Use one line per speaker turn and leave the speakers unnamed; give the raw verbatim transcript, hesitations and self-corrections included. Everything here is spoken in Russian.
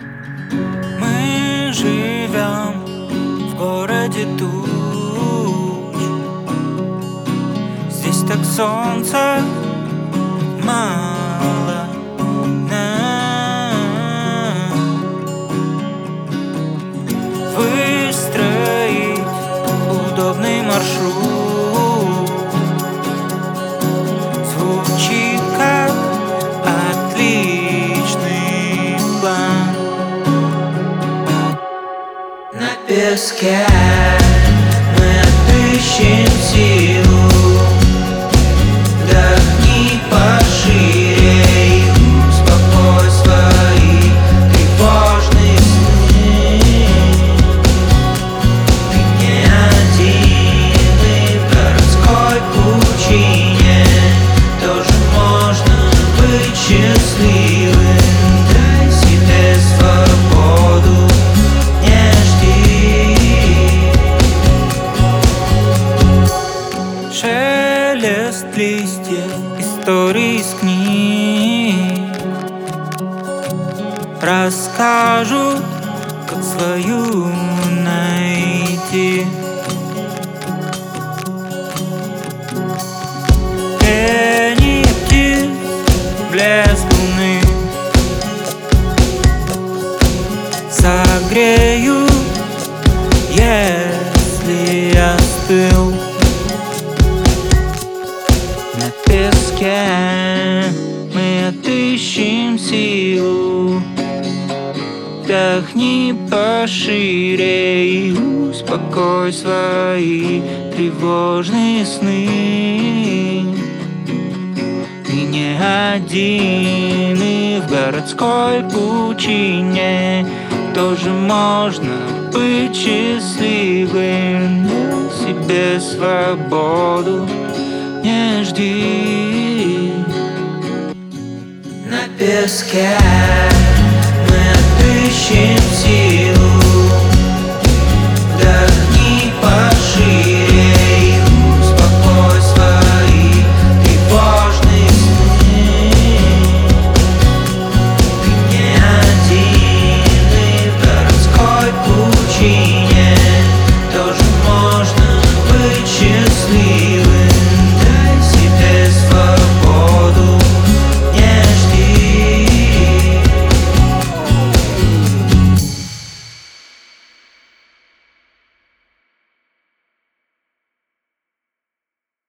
Мы живем в городе туч. Здесь так солнца мало. На. Выстроить удобный маршрут звучит как отличный план. На песке мы отыщем силу. Вдохни пошире и успокой свои тревожные сны. Ты не один, и в городской пучине тоже можно быть счастливым. Дай себе свободу. Шелест листьев, истории из книг расскажут, как свою найти. Пение птиц, блеск луны согреют, если я остыл. На песке мы отыщем силу. Вдохни пошире и успокой свои тревожные сны. Ты не один, и в городской пучине тоже можно быть счастливым. Дай себе свободу. Не жди. На песке мы отыщем силу.